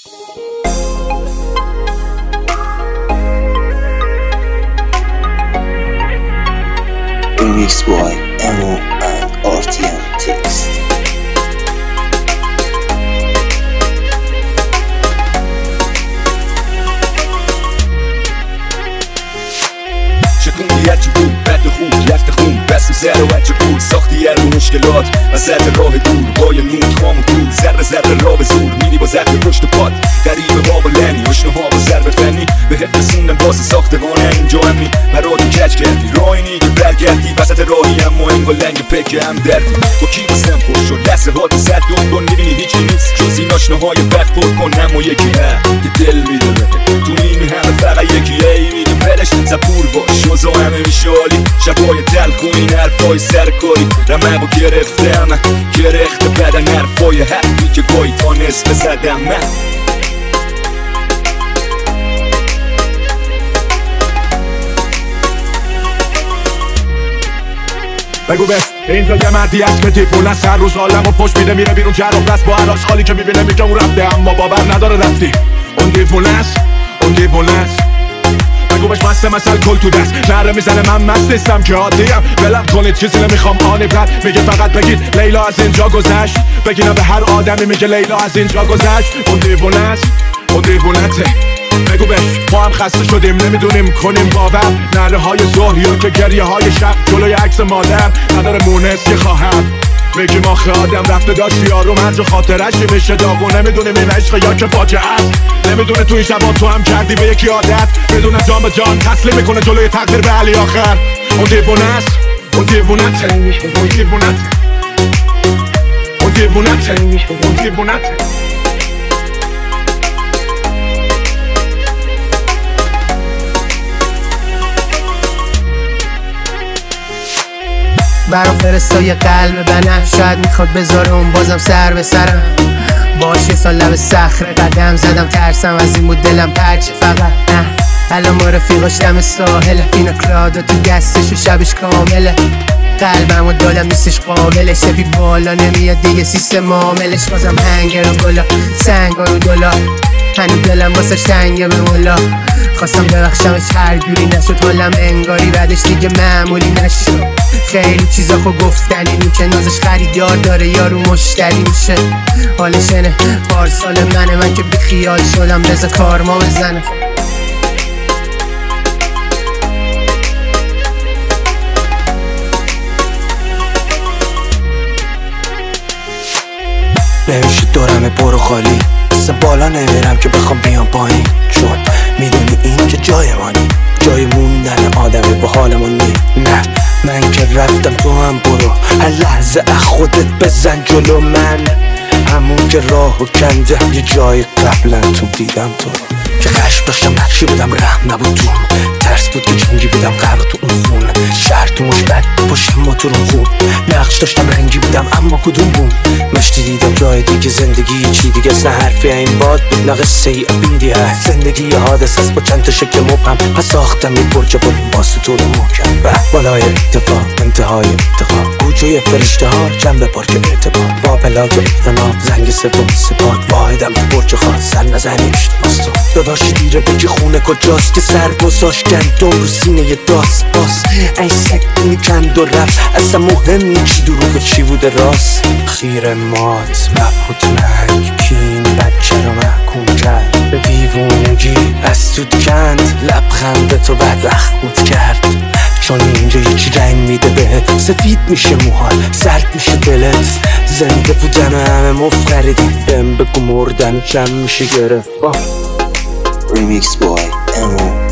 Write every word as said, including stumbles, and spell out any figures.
Remix by Emo and R T M Text. شکوندی هرچی بود بد خوب رفت خون بست و زر و هرچی بود ساختی هر رو مشکلات وسط راه دور با یه نون خام و دور ذره ذره را به زور میری با زرد پشت پات غریبه باب و لنی اشنه ها با ضرب فنی به حفظ رسوندن واسه ساختگان اینجا همی مرا تو کج کردی راینی که برگردی وسط راهی هم مهنگ و لنگ پک هم دردی با کی بستم خوش شد لحظه ها تو صد دون کن میبینی هیچی نیست جز این آشنه های وقت پر کن هم و یکی هم که دل میدونه تو این همه فقط یکی ای میگه ولش زبور باش شوزا همه میشالی شبای تلخ و این حرفای سرکاری رمه با گرفته همه گرخت بدن حرفای حقی که گاهی تا نصف زدم من بگو بس اینجا یه مردی هست که تیفون است هر روز عالم و پشت میده میره بیرون جر و بس با هر آشغالی که میبینه میگه اون رفته اما باور نداره رفتی اون دیوونه است اون دیوونه است بگو بهش مست مثل کل تو دست نره میزنه من مست نیستم که عادیم ولم کنید چیزی نمیخوام آنی برد میگه فقط بگید لیلا از اینجا گذشت بگیرم به هر آدمی میگه لیلا از اینجا گذشت اون دیوونه است اون دیوونته بگو بهش ما هم خسته شدیم نمیدونیم کنیم باور نره های ظهر یا که گریه های شب جلوی عکس مادر نداره مونس که خواهم میگیم آخه آدم رفته داشتی یارو مرج خاطرش میشه داغو نمیدونیم این عشق یا که فاجعه است نمیدونه تو این شبا تو هم کردی به یکی عادت بدونه جان به جان تسلیم میکنه جلوی تقدیر به علی آخر اون دیوونه است اون دیوونته اون دیوونته اون دیوونته اون دیوونته برام فرستای قلب بنم شاید میخواد بذاره اون بازم سر به سرم باشه سال لب صخره قدم زدم ترسم از این بود دلم پرچه فقط نه الان ما رفیقاش دم ساحله اینا کلادا تو دستش و شبش کامله قلبم و دالم نیستش قابلش سپی بالا نمیاد دیگه سیستم معاملش بازم هنگر و گلا سنگ رو دلا هنو دلم واسه تنگه به مولا خواستم ببخشمش هر جوری نشد حالم انگاری بعدش دیگه معمولی نشد خیلی چیزا خو گفتنی میشه نازش خریدار داره یارو مشتری میشه حالش اینه پارسال منه من که بی خیال شدم رضا کارما بزنه نمیشه دورم برو خالی اصلا بالا نمیرم که بخوام بیام پایین چون میدونی این که جای مانی جای موندن آدمی با حالمون نی نه من که رفتم تو هم برو هر لحظه از خودت بزن جلو من همون که راهو کنده یه جای قبلا تو دیدم تو که خشم داشتم نقشی بودم رحم نبود تو ترس بود که جنگی بودم غرق تو اون خون شهر تو مشبت پشت ما تو رو خون نقش داشتم رنگی بودم اما کدوم بود مشتی دیدم جای دیگه زندگی چی دیگه نه حرفی این باد بود نه قصه ای ابیدی هست زندگی یه حادث است با چند تا شکل مبهم پس ساختم یه برج بلند واسه تو رو محکم به بالای اتفاق انتهای افتخار گوجه فرشته ها جنب پارک اعتبار با پلاک اقتناع زنگ سوم سپاد واحدم تو برج خاص سر نزنی اشتباس تو داداشی دیره بگی خونه کجاست که سر گذاشت گندم رو سینه یه داست باز این سکنی کند و رفت اصلا مهم نی چی دروغ چی بوده راست خیر مات مبهوت مرگ کین بچه رو محکوم کرد به دیوونگی از تو کند لبخند تو بعد اخمود کرد چون اینجا یکی رنگ میده بهت سفید میشه موهات سرد میشه دلت زنده بودن و همه مفقریدی بهم بگو مردن کم میشه گرفت Remix by Emo